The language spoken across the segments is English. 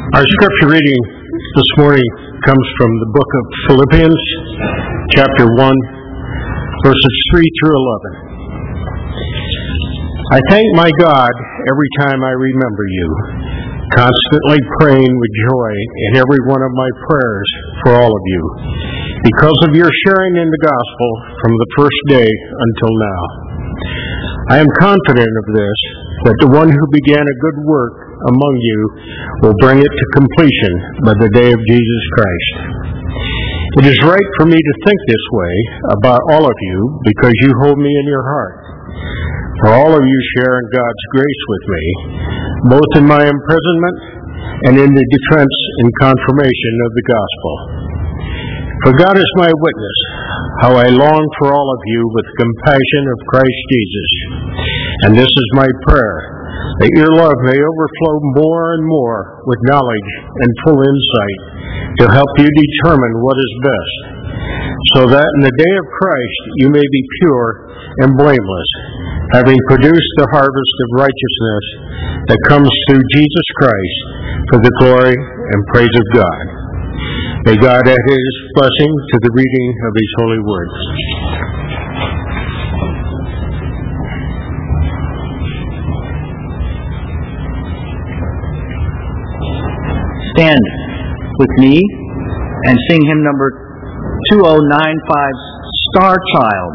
Our scripture reading this morning comes from the book of Philippians, chapter 1, verses 3 through 11. I thank my God every time I remember you, constantly praying with joy in every one of my prayers for all of you, because of your sharing in the gospel from the first day until now. I am confident of this, that the one who began a good work among you will bring it to completion by the day of Jesus Christ. It is right for me to think this way about all of you, because you hold me in your heart. For all of you share in God's grace with me, both in my imprisonment and in the defense and confirmation of the gospel. For God is my witness, how I long for all of you with the compassion of Christ Jesus. And this is my prayer, that your love may overflow more and more with knowledge and full insight to help you determine what is best, so that in the day of Christ you may be pure and blameless, having produced the harvest of righteousness that comes through Jesus Christ for the glory and praise of God. May God add His blessing to the reading of His holy word. Stand with me and sing hymn number 2095, Star Child.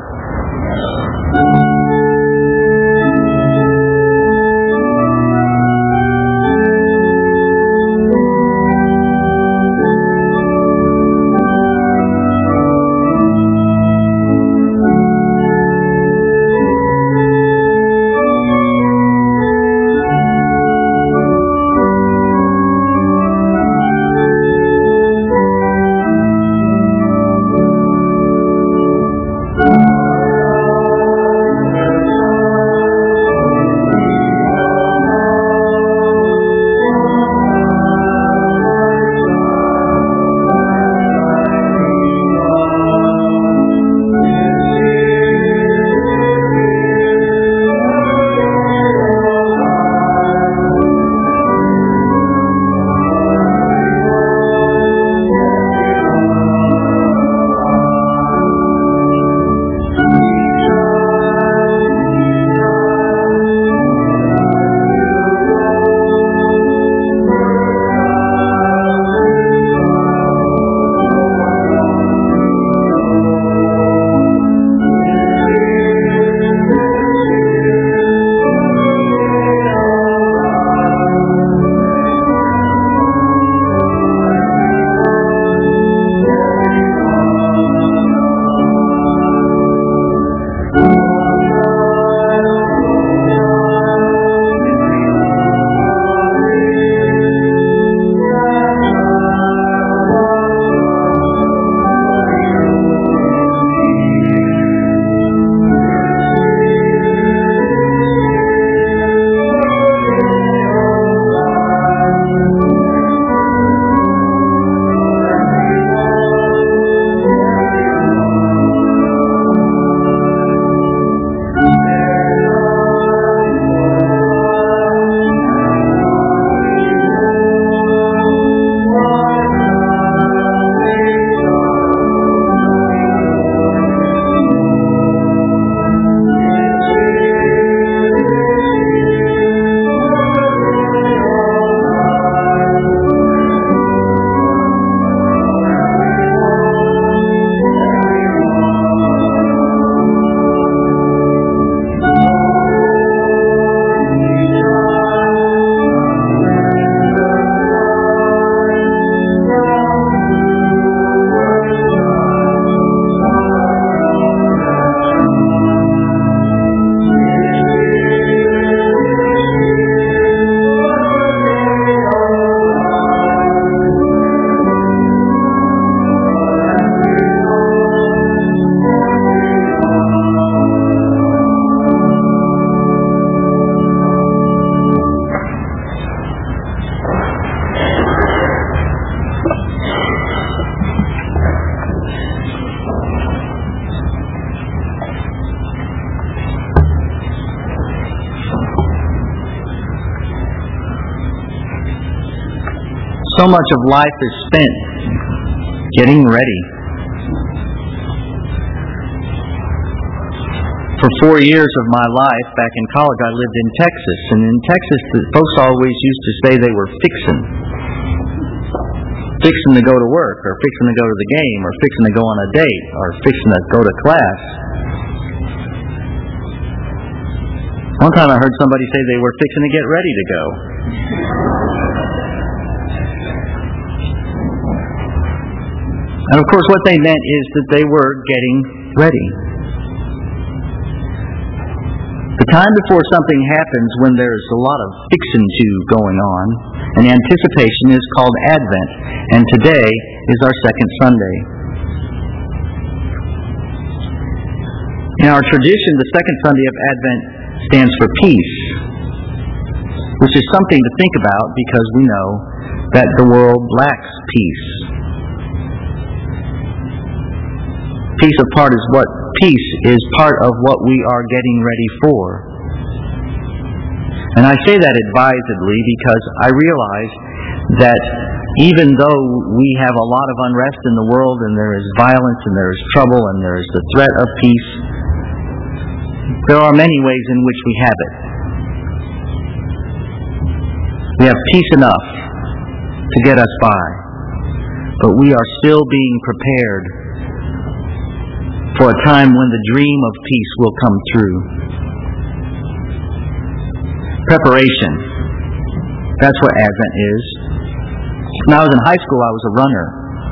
So much of life is spent getting ready. For 4 years of my life back in college, I lived in Texas. And in Texas, the folks always used to say they were fixing. Fixing to go to work, or fixing to go to the game, or fixing to go on a date, or fixing to go to class. One time I heard somebody say they were fixing to get ready to go. And of course what they meant is that they were getting ready. The time before something happens, when there's a lot of fixing to going on, and anticipation, is called Advent. And today is our second Sunday. In our tradition, the second Sunday of Advent stands for peace, which is something to think about because we know that the world lacks peace. Peace is part of what we are getting ready for. And I say that advisedly because I realize that even though we have a lot of unrest in the world, and there is violence, and there is trouble, and there is the threat of peace, there are many ways in which we have it. We have peace enough to get us by, but we are still being prepared for a time when the dream of peace will come true. Preparation. That's what Advent is. When I was in high school, I was a runner.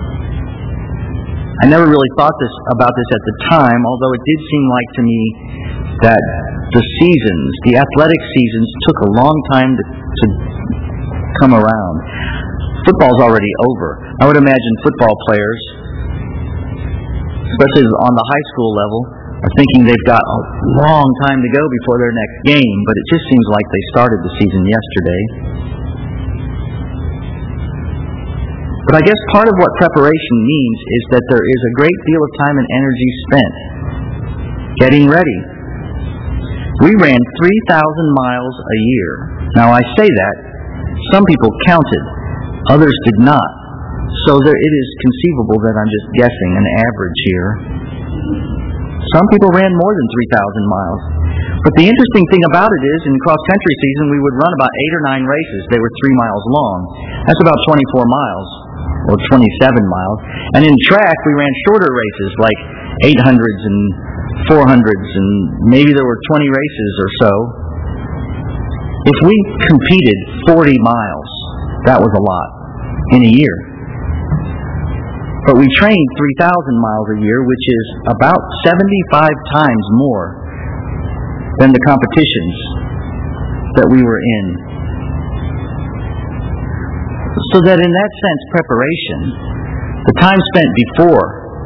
I never really thought about this at the time, although it did seem like to me that the athletic seasons, took a long time to come around. Football's already over. I would imagine football players, especially on the high school level, are thinking they've got a long time to go before their next game, but it just seems like they started the season yesterday. But I guess part of what preparation means is that there is a great deal of time and energy spent getting ready. We ran 3,000 miles a year. Now I say that, some people counted, others did not. So it is conceivable that I'm just guessing an average here. Some people ran more than 3,000 miles. But the interesting thing about it is, in cross-country season, we would run about 8 or 9 races. They were 3 miles long. That's about 24 miles, or 27 miles. And in track, we ran shorter races, like 800s and 400s, and maybe there were 20 races or so. If we competed 40 miles, that was a lot in a year. But we trained 3,000 miles a year, which is about 75 times more than the competitions that we were in. So that in that sense, preparation, the time spent before,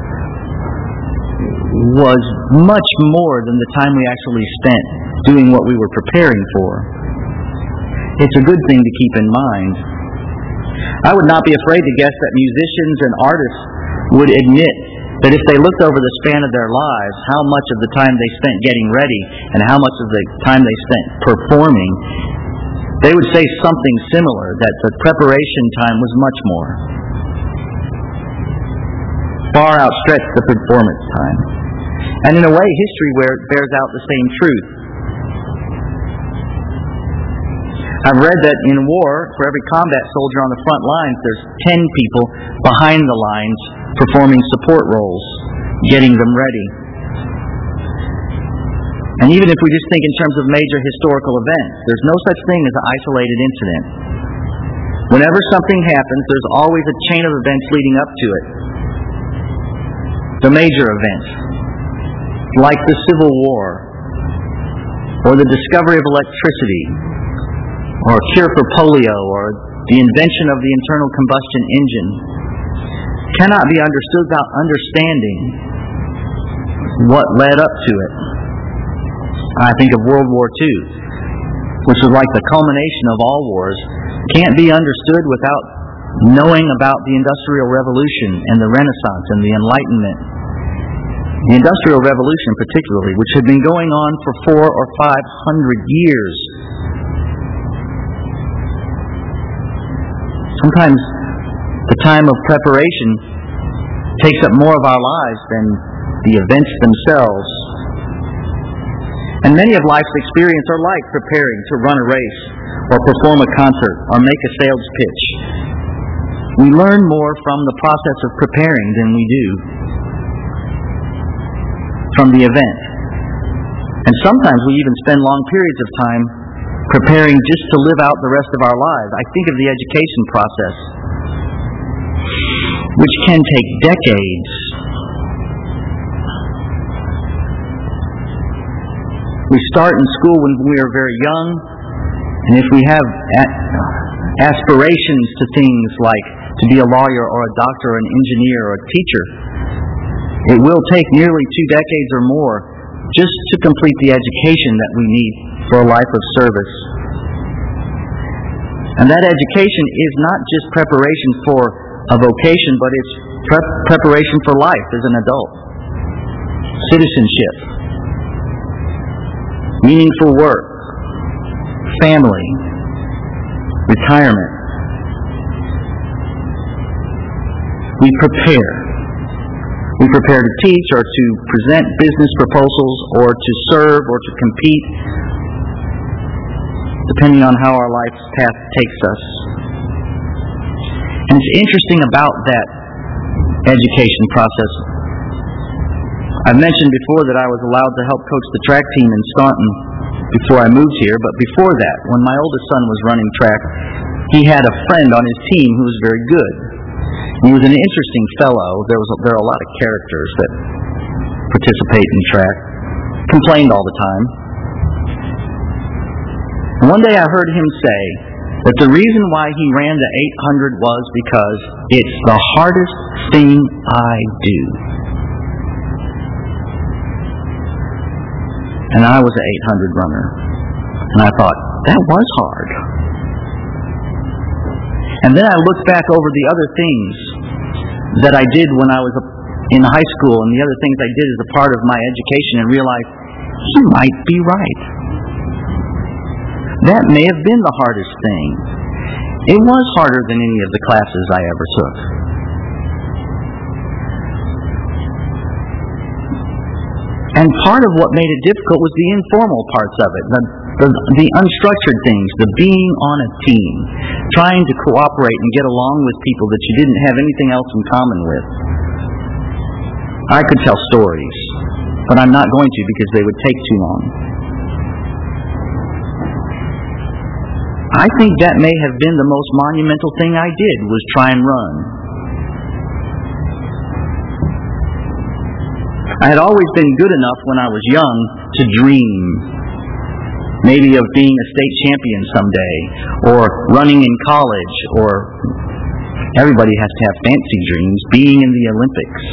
was much more than the time we actually spent doing what we were preparing for. It's a good thing to keep in mind. I would not be afraid to guess that musicians and artists would admit that if they looked over the span of their lives, how much of the time they spent getting ready and how much of the time they spent performing, they would say something similar, that the preparation time was much more. Far outstretched the performance time. And in a way, history bears out the same truth. I've read that in war, for every combat soldier on the front lines, there's 10 people behind the lines performing support roles, getting them ready. And even if we just think in terms of major historical events, there's no such thing as an isolated incident. Whenever something happens, there's always a chain of events leading up to it. The major events, like the Civil War, or the discovery of electricity, or a cure for polio, or the invention of the internal combustion engine, cannot be understood without understanding what led up to it. I think of World War II, which was like the culmination of all wars, can't be understood without knowing about the Industrial Revolution and the Renaissance and the Enlightenment. The Industrial Revolution particularly, which had been going on for 400 or 500 years. Sometimes The time of preparation takes up more of our lives than the events themselves. And many of life's experiences are like preparing to run a race or perform a concert or make a sales pitch. We learn more from the process of preparing than we do from the event. And sometimes we even spend long periods of time preparing just to live out the rest of our lives. I think of the education process, which can take decades. We start in school when we are very young, and if we have aspirations to things like to be a lawyer or a doctor or an engineer or a teacher, it will take nearly 2 decades or more just to complete the education that we need for a life of service. And that education is not just preparation for a vocation, but it's preparation for life as an adult. Citizenship, meaningful work, family, retirement. We prepare. We prepare to teach or to present business proposals or to serve or to compete, depending on how our life's path takes us. And it's interesting about that education process. I've mentioned before that I was allowed to help coach the track team in Staunton before I moved here, but before that, when my oldest son was running track, he had a friend on his team who was very good. He was an interesting fellow. There are a lot of characters that participate in track. Complained all the time. And one day I heard him say that the reason why he ran the 800 was because it's the hardest thing I do. And I was an 800 runner. And I thought, that was hard. And then I looked back over the other things that I did when I was in high school and the other things I did as a part of my education and realized, he might be right. That may have been the hardest thing. It was harder than any of the classes I ever took. And part of what made it difficult was the informal parts of it, the unstructured things, the being on a team, trying to cooperate and get along with people that you didn't have anything else in common with. I could tell stories, but I'm not going to because they would take too long. I think that may have been the most monumental thing I did, was try and run. I had always been good enough when I was young to dream, maybe of being a state champion someday, or running in college, or everybody has to have fancy dreams, being in the Olympics.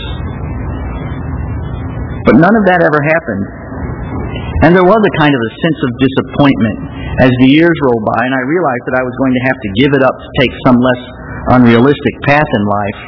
But none of that ever happened. And there was a kind of a sense of disappointment as the years rolled by, and I realized that I was going to have to give it up to take some less unrealistic path in life.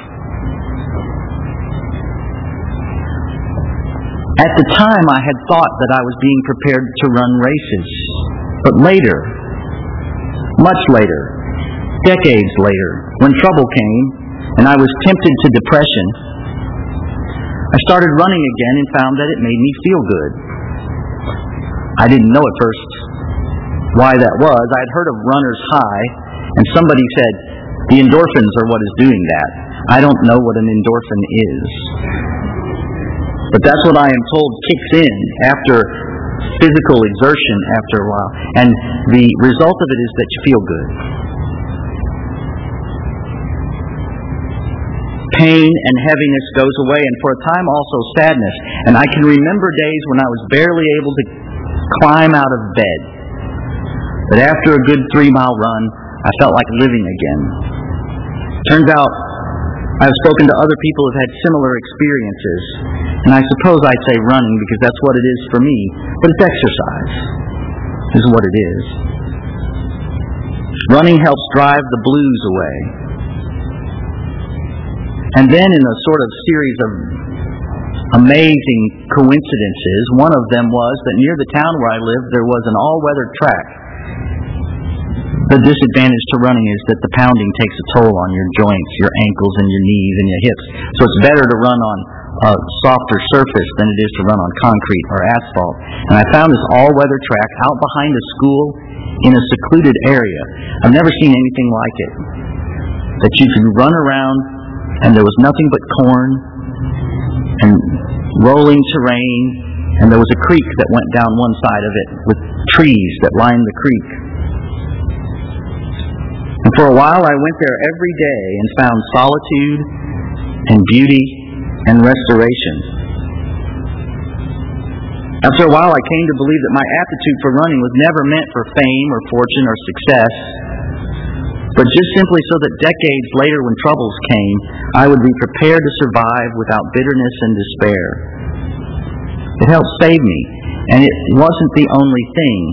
At the time, I had thought that I was being prepared to run races. But later, much later, decades later, when trouble came and I was tempted to depression, I started running again and found that it made me feel good. I didn't know at first why that was. I had heard of runner's high, and somebody said, the endorphins are what is doing that. I don't know what an endorphin is. But that's what I am told kicks in after physical exertion after a while. And the result of it is that you feel good. Pain and heaviness goes away, and for a time also sadness. And I can remember days when I was barely able to climb out of bed. But after a good 3-mile run, I felt like living again. Turns out, I've spoken to other people who have had similar experiences, and I suppose I'd say running because that's what it is for me, but it's exercise, is what it is. Running helps drive the blues away. And then in a sort of series of amazing coincidences, one of them was that near the town where I lived there was an all-weather track The disadvantage to running is that the pounding takes a toll on your joints, your ankles and your knees and your hips. So it's better to run on a softer surface than it is to run on concrete or asphalt. And I found this all-weather track out behind a school in a secluded area. I've never seen anything like it. That you could run around and there was nothing but corn and rolling terrain, and there was a creek that went down one side of it with trees that lined the creek. And for a while I went there every day and found solitude and beauty and restoration. After a while I came to believe that my aptitude for running was never meant for fame or fortune or success, but just simply so that decades later when troubles came, I would be prepared to survive without bitterness and despair. It helped save me, and it wasn't the only thing.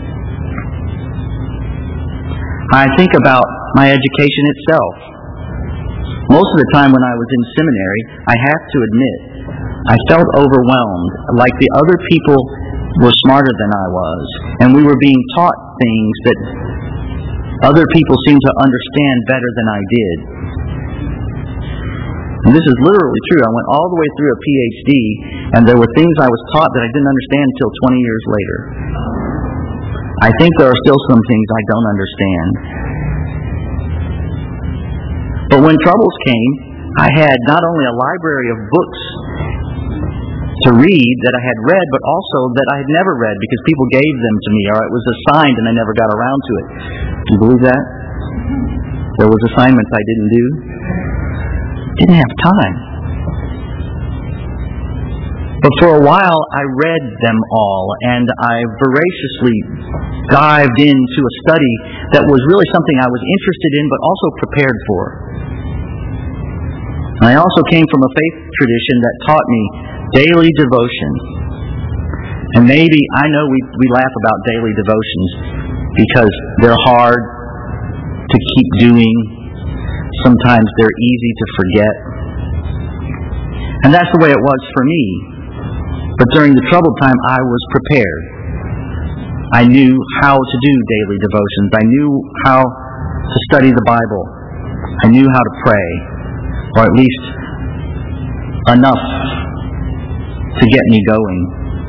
I think about my education itself. Most of the time when I was in seminary, I have to admit, I felt overwhelmed, like the other people were smarter than I was, and we were being taught things that other people seemed to understand better than I did. And this is literally true. I went all the way through a PhD, and there were things I was taught that I didn't understand until 20 years later. I think there are still some things I don't understand. But when troubles came, I had not only a library of books to read that I had read, but also that I had never read because people gave them to me, or it was assigned and I never got around to it. Do you believe that? There was assignments I didn't do. Didn't have time. But for a while I read them all, and I voraciously dived into a study that was really something I was interested in but also prepared for. And I also came from a faith tradition that taught me daily devotion. And maybe, I know we laugh about daily devotions because they're hard to keep doing. Sometimes they're easy to forget. And that's the way it was for me. But during the troubled time, I was prepared. I knew how to do daily devotions. I knew how to study the Bible. I knew how to pray, or at least enough to get me going.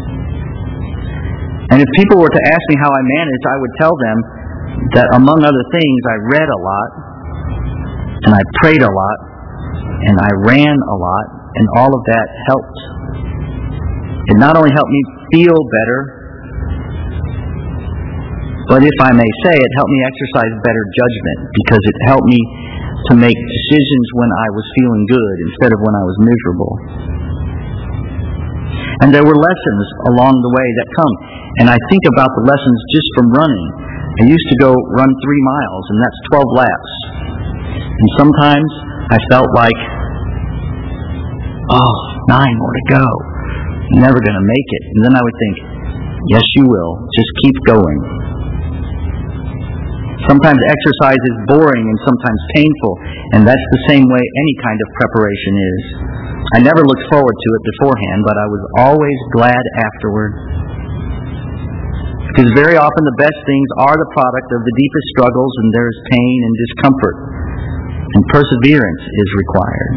And if people were to ask me how I managed, I would tell them that among other things, I read a lot, and I prayed a lot, and I ran a lot, and all of that helped. It not only helped me feel better, but if I may say, it helped me exercise better judgment, because it helped me to make decisions when I was feeling good instead of when I was miserable. And there were lessons along the way that come. And I think about the lessons just from running. I used to go run 3 miles, and that's 12 laps. And sometimes I felt like, 9 more to go. I'm never going to make it. And then I would think, yes, you will. Just keep going. Sometimes exercise is boring and sometimes painful, and that's the same way any kind of preparation is. I never looked forward to it beforehand, but I was always glad afterward. Because very often the best things are the product of the deepest struggles, and there is pain and discomfort, and perseverance is required.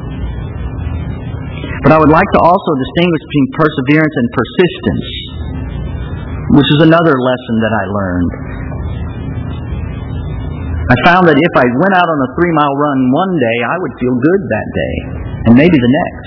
But I would like to also distinguish between perseverance and persistence, which is another lesson that I learned. I found that if I went out on a 3-mile run one day, I would feel good that day, and maybe the next.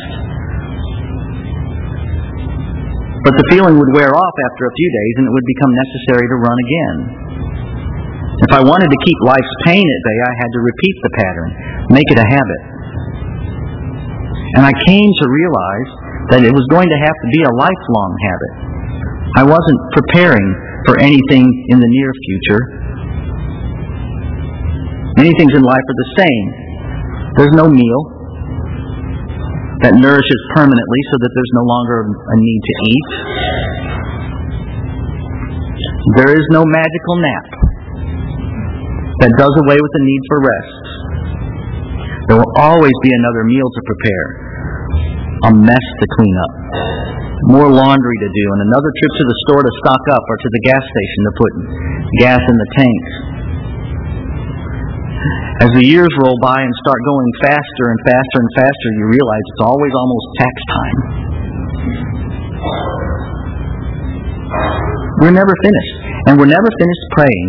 But the feeling would wear off after a few days, and it would become necessary to run again. If I wanted to keep life's pain at bay, I had to repeat the pattern, make it a habit. And I came to realize that it was going to have to be a lifelong habit. I wasn't preparing for anything in the near future. Many things in life are the same. There's no meal that nourishes permanently so that there's no longer a need to eat. There is no magical nap that does away with the need for rest. There will always be another meal to prepare, a mess to clean up, more laundry to do, and another trip to the store to stock up or to the gas station to put gas in the tanks. As the years roll by and start going faster and faster and faster, you realize it's always almost tax time. We're never finished. And we're never finished praying,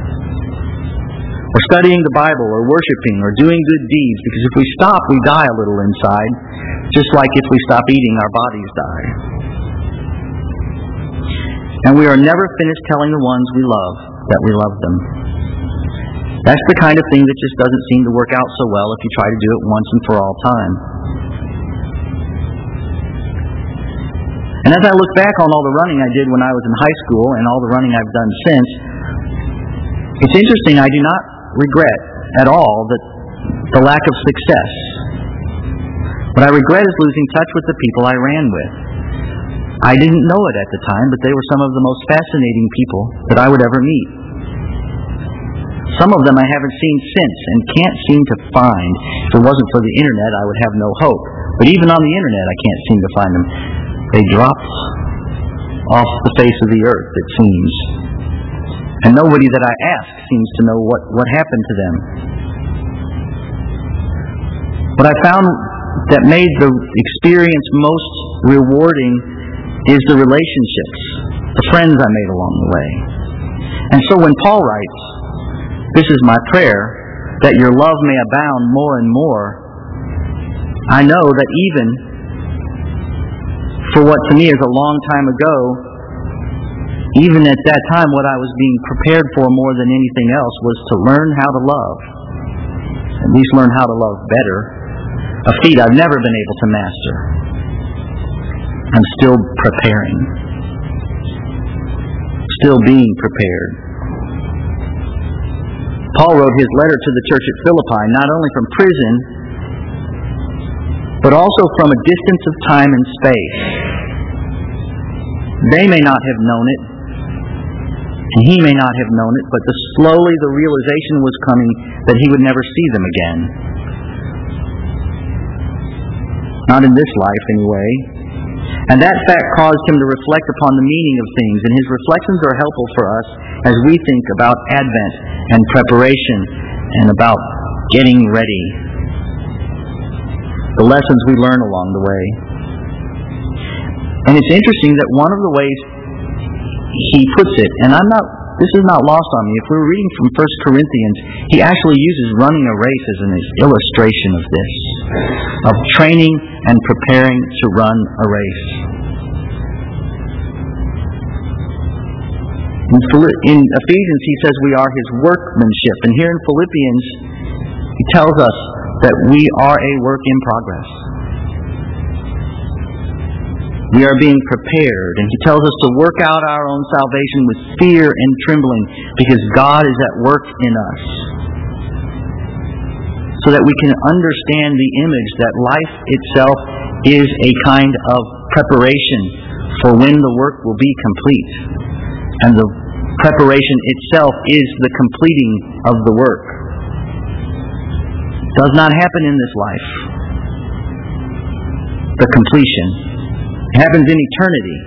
or studying the Bible, or worshiping, or doing good deeds, because if we stop, we die a little inside, just like if we stop eating, our bodies die. And we are never finished telling the ones we love that we love them. That's the kind of thing that just doesn't seem to work out so well if you try to do it once and for all time. And as I look back on all the running I did when I was in high school and all the running I've done since, it's interesting, I do not regret at all the lack of success. What I regret is losing touch with the people I ran with. I didn't know it at the time, but they were some of the most fascinating people that I would ever meet. Some of them I haven't seen since and can't seem to find. If it wasn't for the internet, I would have no hope. But even on the internet, I can't seem to find them. They dropped off the face of the earth, it seems. And nobody that I ask seems to know what happened to them. What I found that made the experience most rewarding is the relationships, the friends I made along the way. And so when Paul writes, "This is my prayer, that your love may abound more and more," I know that even for what to me is a long time ago, even at that time what I was being prepared for more than anything else was to learn how to love. At least learn how to love better. A feat I've never been able to master. I'm still preparing. Still being prepared. Paul wrote his letter to the church at Philippi not only from prison, but also from a distance of time and space. They may not have known it, and he may not have known it, but slowly the realization was coming that he would never see them again. Not in this life, anyway. And that fact caused him to reflect upon the meaning of things, and his reflections are helpful for us as we think about Advent and preparation and about getting ready. The lessons we learn along the way. And it's interesting that one of the ways he puts it, and this is not lost on me, if we're reading from 1 Corinthians, he actually uses running a race as an illustration of this, of training and preparing to run a race. In Ephesians, he says we are his workmanship, and here in Philippians, he tells us that we are a work in progress. We are being prepared, and he tells us to work out our own salvation with fear and trembling, because God is at work in us. So that we can understand the image that life itself is a kind of preparation for when the work will be complete. And the preparation itself is the completing of the work. It does not happen in this life. The completion. It happens in eternity.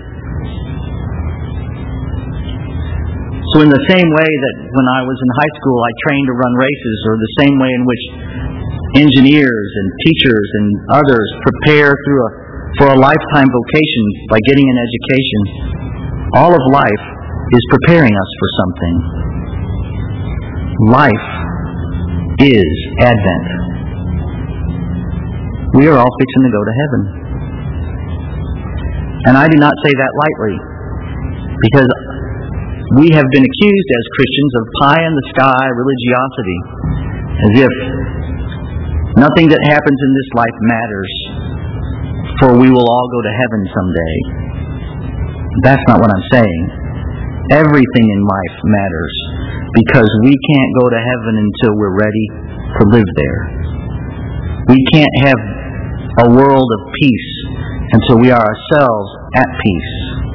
So in the same way that when I was in high school I trained to run races, or the same way in which engineers and teachers and others prepare for a lifetime vocation by getting an education, all of life is preparing us for something. Life is Advent. We are all fixing to go to heaven. And I do not say that lightly, because we have been accused as Christians of pie-in-the-sky religiosity, as if nothing that happens in this life matters, for we will all go to heaven someday. That's not what I'm saying. Everything in life matters, because we can't go to heaven until we're ready to live there. We can't have a world of peace until we are ourselves at peace.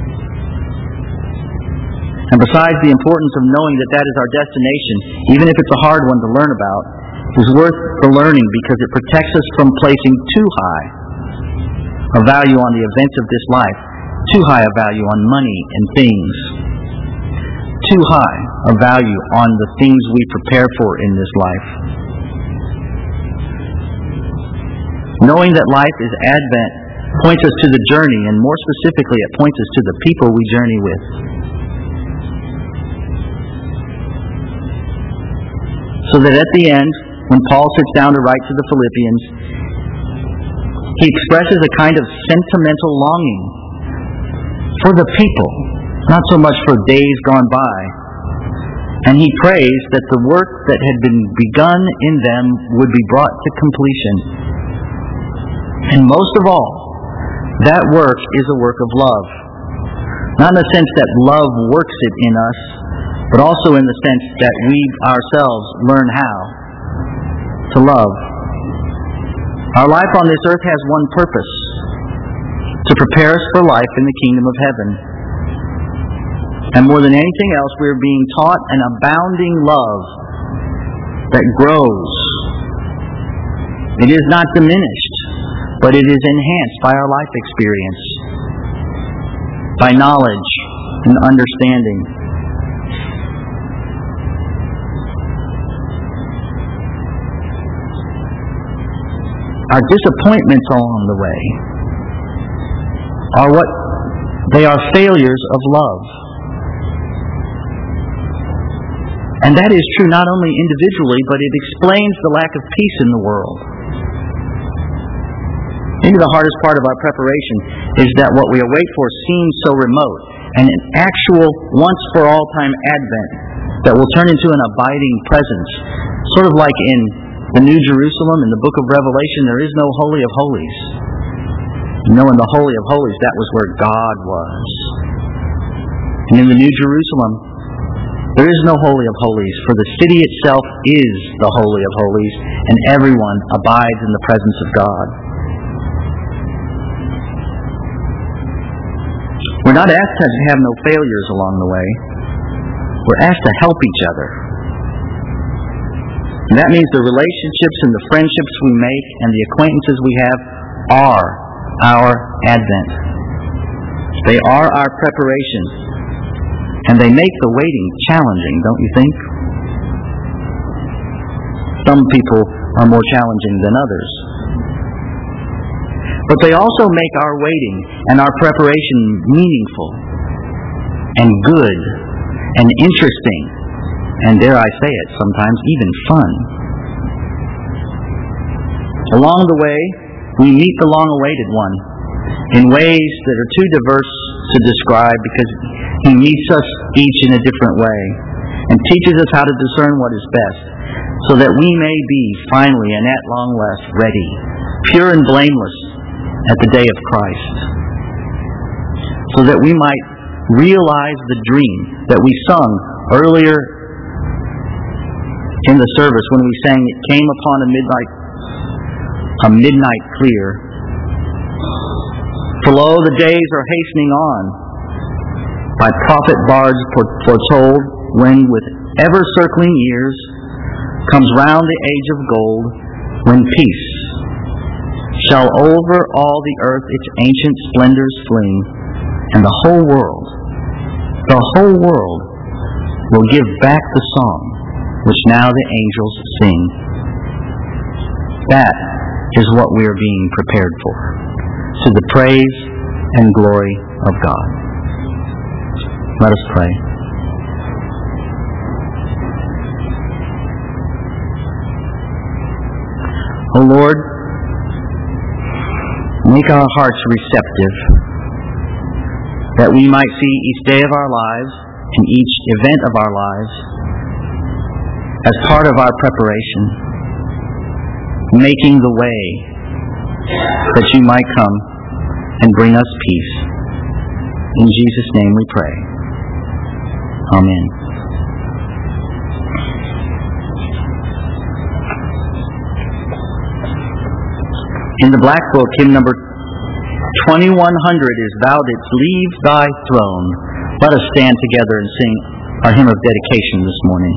And besides the importance of knowing that that is our destination, even if it's a hard one to learn about, is worth the learning because it protects us from placing too high a value on the events of this life, too high a value on money and things, too high a value on the things we prepare for in this life. Knowing that life is Advent points us to the journey, and more specifically, it points us to the people we journey with. So that at the end, when Paul sits down to write to the Philippians, he expresses a kind of sentimental longing for the people, not so much for days gone by. And he prays that the work that had been begun in them would be brought to completion. And most of all, that work is a work of love. Not in the sense that love works it in us, but also in the sense that we ourselves learn how to love. Our life on this earth has one purpose: to prepare us for life in the kingdom of heaven. And more than anything else, we are being taught an abounding love that grows. It is not diminished, but it is enhanced by our life experience, by knowledge and understanding. Our disappointments along the way are failures of love. And that is true not only individually, but it explains the lack of peace in the world. Maybe the hardest part of our preparation is that what we await for seems so remote, and an actual once-for-all-time Advent that will turn into an abiding presence. Sort of like in the New Jerusalem, in the book of Revelation, there is no Holy of Holies. You know, in the Holy of Holies, that was where God was. And in the New Jerusalem, there is no Holy of Holies, for the city itself is the Holy of Holies, and everyone abides in the presence of God. We're not asked to have no failures along the way. We're asked to help each other. And that means the relationships and the friendships we make and the acquaintances we have are our Advent. They are our preparation. And they make the waiting challenging, don't you think? Some people are more challenging than others. But they also make our waiting and our preparation meaningful and good and interesting, and dare I say it, sometimes even fun. Along the way, we meet the long-awaited one in ways that are too diverse to describe, because he meets us each in a different way and teaches us how to discern what is best, so that we may be finally and at long last ready, pure and blameless at the day of Christ, so that we might realize the dream that we sung earlier in the service when we sang, "It came upon a midnight clear. For lo, the days are hastening on, by prophet bards foretold, when with ever-circling years comes round the age of gold, when peace shall over all the earth its ancient splendors fling, and the whole world will give back the song which now the angels sing." That is what we are being prepared for, to the praise and glory of God. Let us pray. O Lord, make our hearts receptive, that we might see each day of our lives and each event of our lives as part of our preparation, making the way that you might come and bring us peace. In Jesus' name we pray. Amen. In the Black Book, hymn number 2100 is "Thou Didst Leave Thy Throne." Let us stand together and sing our hymn of dedication this morning.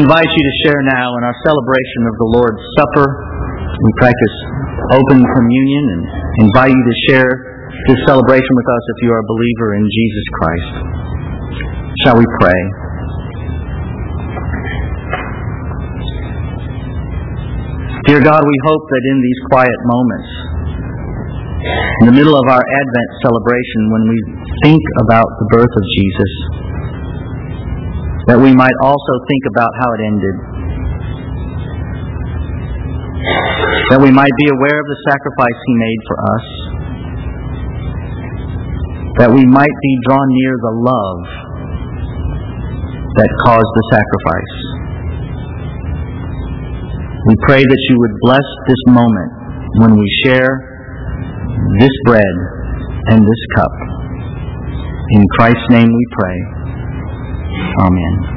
invite you to share now in our celebration of the Lord's Supper. We practice open communion and invite you to share this celebration with us if you are a believer in Jesus Christ. Shall we pray? Dear God, we hope that in these quiet moments, in the middle of our Advent celebration, when we think about the birth of Jesus, that we might also think about how it ended. That we might be aware of the sacrifice He made for us. That we might be drawn near the love that caused the sacrifice. We pray that you would bless this moment when we share this bread and this cup. In Christ's name we pray. Amen.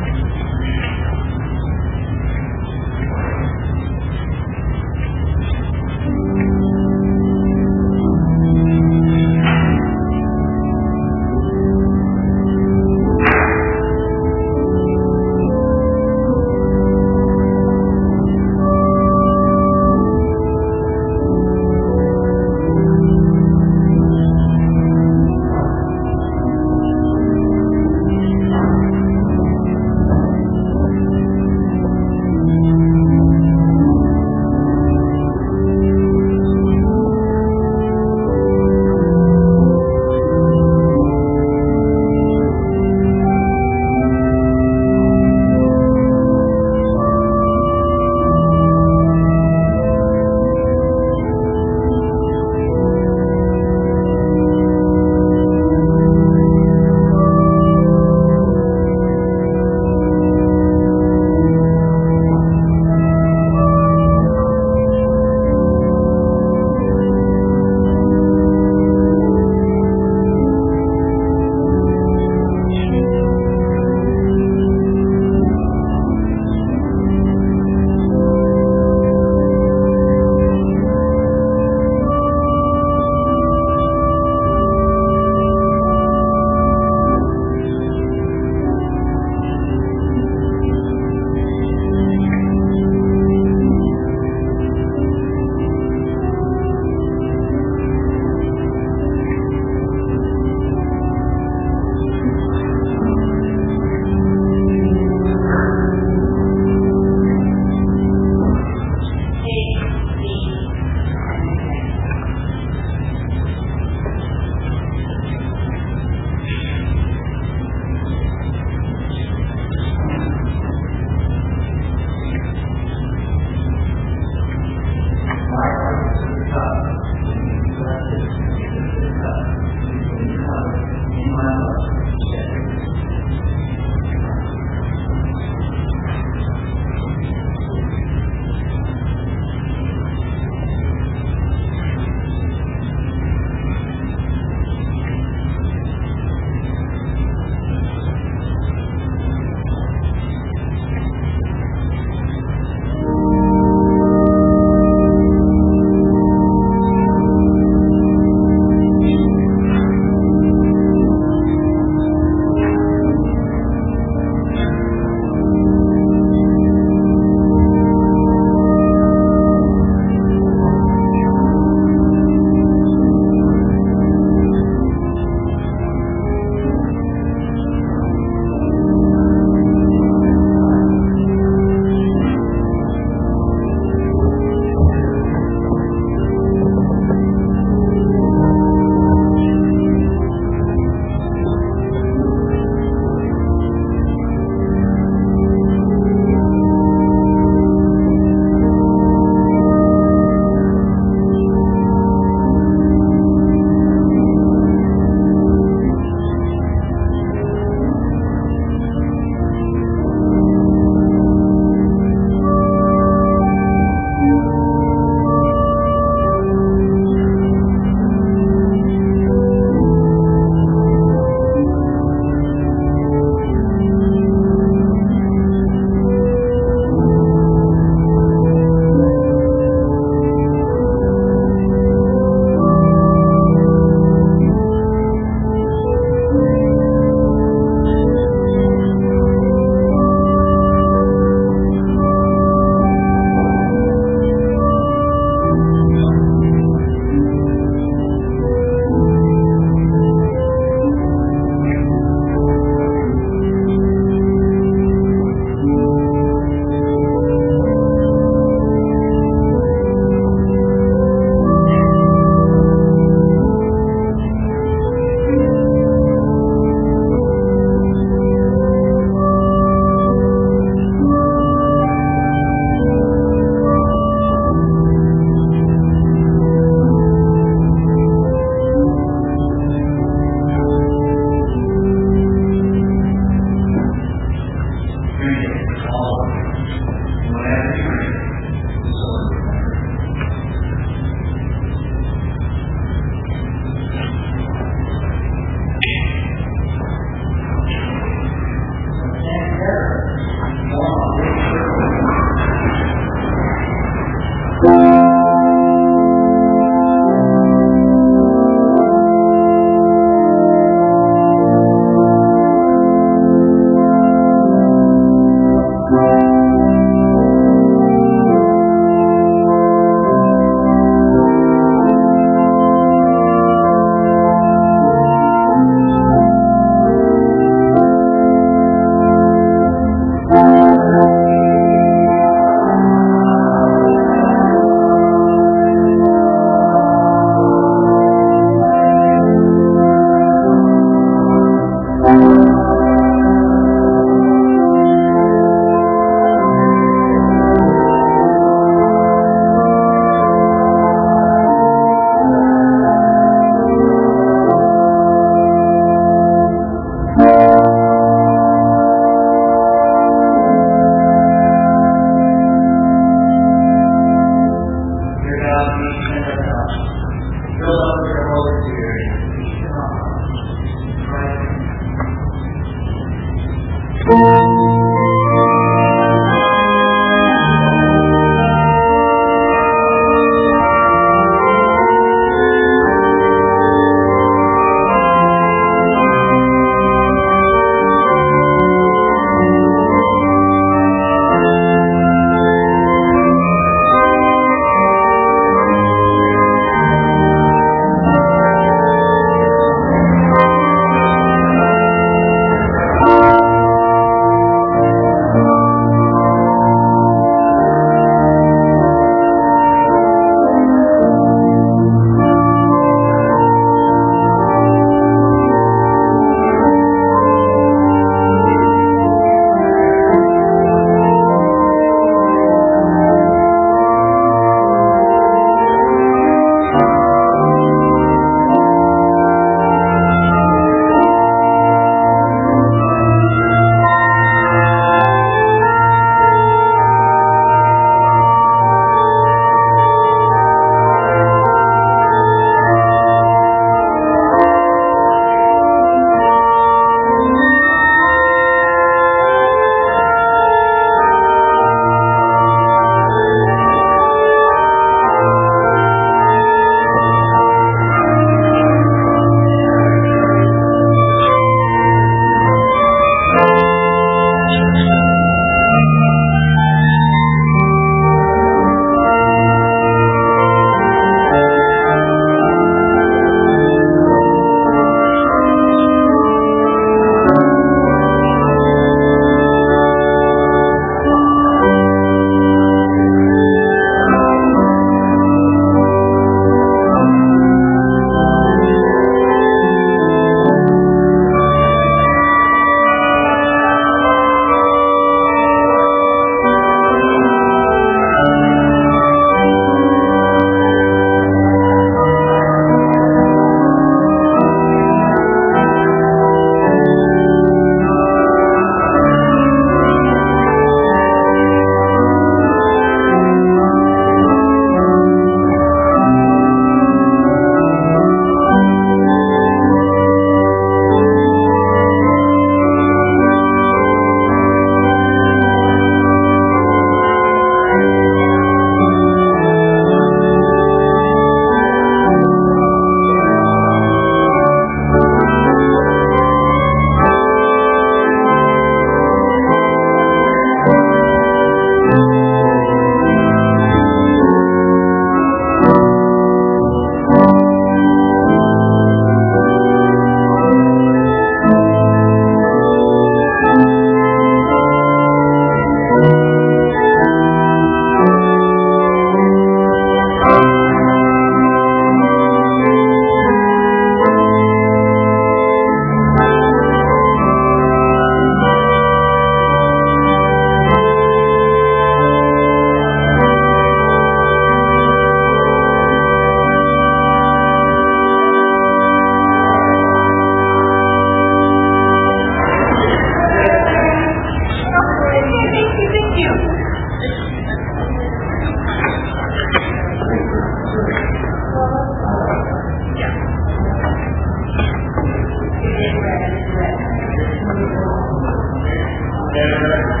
Amen.